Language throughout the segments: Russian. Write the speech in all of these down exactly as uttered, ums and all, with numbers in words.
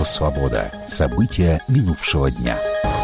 «Свобода». События минувшего дня.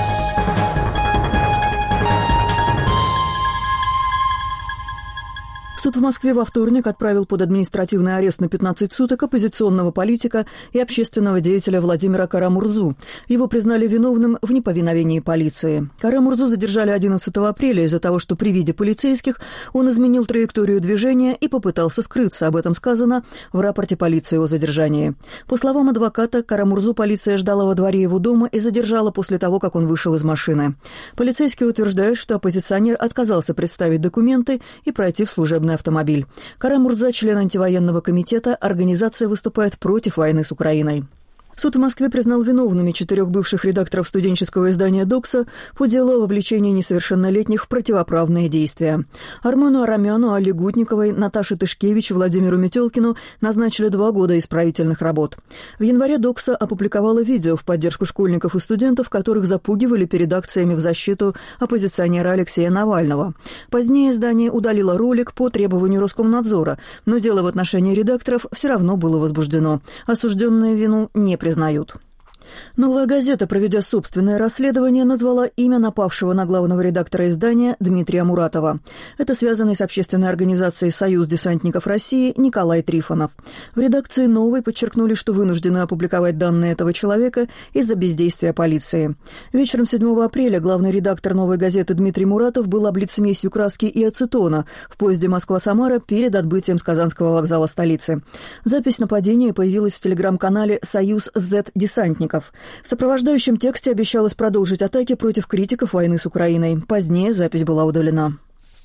Суд в Москве во вторник отправил под административный арест на пятнадцать суток оппозиционного политика и общественного деятеля Владимира Кара-Мурзу. Его признали виновным в неповиновении полиции. Кара-Мурзу задержали одиннадцатого апреля из-за того, что при виде полицейских он изменил траекторию движения и попытался скрыться. Об этом сказано в рапорте полиции о задержании. По словам адвоката, Кара-Мурзу полиция ждала во дворе его дома и задержала после того, как он вышел из машины. Полицейские утверждают, что оппозиционер отказался представить документы и пройти в служебное автомобиль. Кара-Мурза, член антивоенного комитета, организация выступает против войны с Украиной. Суд в Москве признал виновными четырех бывших редакторов студенческого издания «Докса» по делу о вовлечении несовершеннолетних в противоправные действия. Армену Арамяну, Алле Гутниковой, Наташе Тышкевич и Владимиру Метелкину назначили два года исправительных работ. В январе «Докса» опубликовала видео в поддержку школьников и студентов, которых запугивали перед акциями в защиту оппозиционера Алексея Навального. Позднее издание удалило ролик по требованию Роскомнадзора, но дело в отношении редакторов все равно было возбуждено. Осужденные вину не признают. «Новая газета», проведя собственное расследование, назвала имя напавшего на главного редактора издания Дмитрия Муратова. Это связанный с общественной организацией «Союз десантников России» Николай Трифонов. В редакции «Новой» подчеркнули, что вынуждены опубликовать данные этого человека из-за бездействия полиции. Вечером седьмого апреля главный редактор «Новой газеты» Дмитрий Муратов был облит смесью краски и ацетона в поезде Москва-Самара перед отбытием с Казанского вокзала столицы. Запись нападения появилась в телеграм-канале «Союз зет-десантников». В сопровождающем тексте обещалось продолжить атаки против критиков войны с Украиной. Позднее запись была удалена.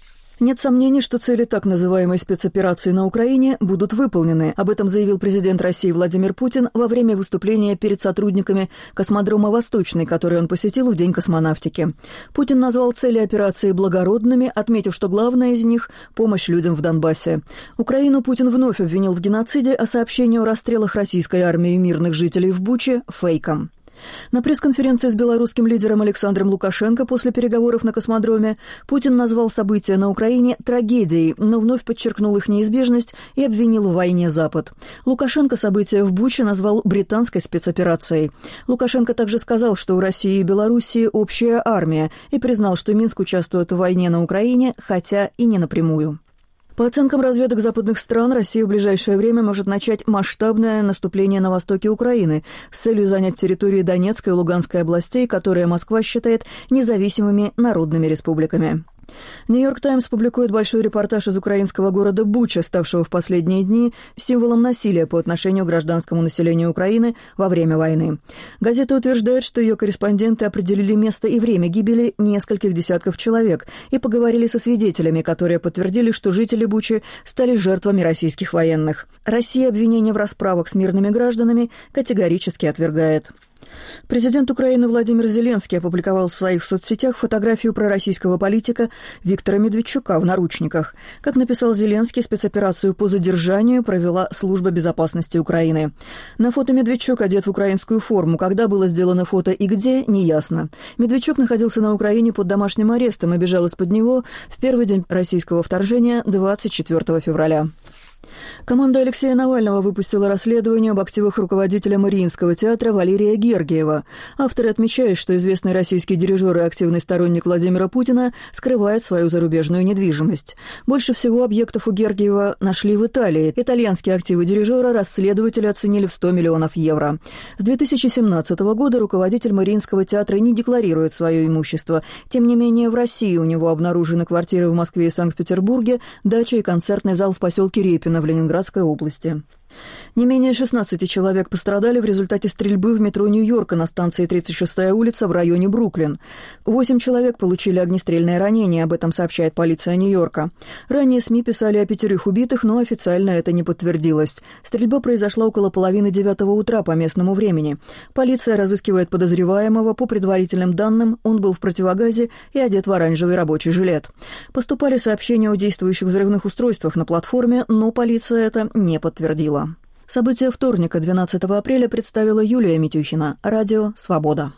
Нет сомнений, что цели так называемой спецоперации на Украине будут выполнены. Об этом заявил президент России Владимир Путин во время выступления перед сотрудниками космодрома «Восточный», который он посетил в День космонавтики. Путин назвал цели операции благородными, отметив, что главная из них – помощь людям в Донбассе. Украину Путин вновь обвинил в геноциде, а сообщение о расстрелах российской армии мирных жителей в Буче – фейком. На пресс-конференции с белорусским лидером Александром Лукашенко после переговоров на космодроме Путин назвал события на Украине трагедией, но вновь подчеркнул их неизбежность и обвинил в войне Запад. Лукашенко события в Буче назвал британской спецоперацией. Лукашенко также сказал, что у России и Белоруссии общая армия, и признал, что Минск участвует в войне на Украине, хотя и не напрямую. По оценкам разведок западных стран, Россия в ближайшее время может начать масштабное наступление на востоке Украины с целью занять территории Донецкой и Луганской областей, которые Москва считает независимыми народными республиками. «Нью-Йорк Таймс» публикует большой репортаж из украинского города Буча, ставшего в последние дни символом насилия по отношению к гражданскому населению Украины во время войны. Газета утверждает, что ее корреспонденты определили место и время гибели нескольких десятков человек и поговорили со свидетелями, которые подтвердили, что жители Бучи стали жертвами российских военных. Россия обвинения в расправах с мирными гражданами категорически отвергает. Президент Украины Владимир Зеленский опубликовал в своих соцсетях фотографию пророссийского политика Виктора Медведчука в наручниках. Как написал Зеленский, спецоперацию по задержанию провела Служба безопасности Украины. На фото Медведчук одет в украинскую форму. Когда было сделано фото и где, неясно. Медведчук находился на Украине под домашним арестом и бежал из-под него в первый день российского вторжения двадцать четвёртого февраля. Команда Алексея Навального выпустила расследование об активах руководителя Мариинского театра Валерия Гергиева. Авторы отмечают, что известный российский дирижер и активный сторонник Владимира Путина скрывает свою зарубежную недвижимость. Больше всего объектов у Гергиева нашли в Италии. Итальянские активы дирижера расследователи оценили в сто миллионов евро. С две тысячи семнадцатого года руководитель Мариинского театра не декларирует свое имущество. Тем не менее, в России у него обнаружены квартиры в Москве и Санкт-Петербурге, дача и концертный зал в поселке Репино в Ленинградской области. Не менее шестнадцати человек пострадали в результате стрельбы в метро Нью-Йорка на станции тридцать шестая улица в районе Бруклин. Восемь человек получили огнестрельное ранение, об этом сообщает полиция Нью-Йорка. Ранее СМИ писали о пятерых убитых, но официально это не подтвердилось. Стрельба произошла около половины девятого утра по местному времени. Полиция разыскивает подозреваемого. По предварительным данным, он был в противогазе и одет в оранжевый рабочий жилет. Поступали сообщения о действующих взрывных устройствах на платформе, но полиция это не подтвердила. События вторника, двенадцатого апреля, представила Юлия Митюхина. Радио «Свобода».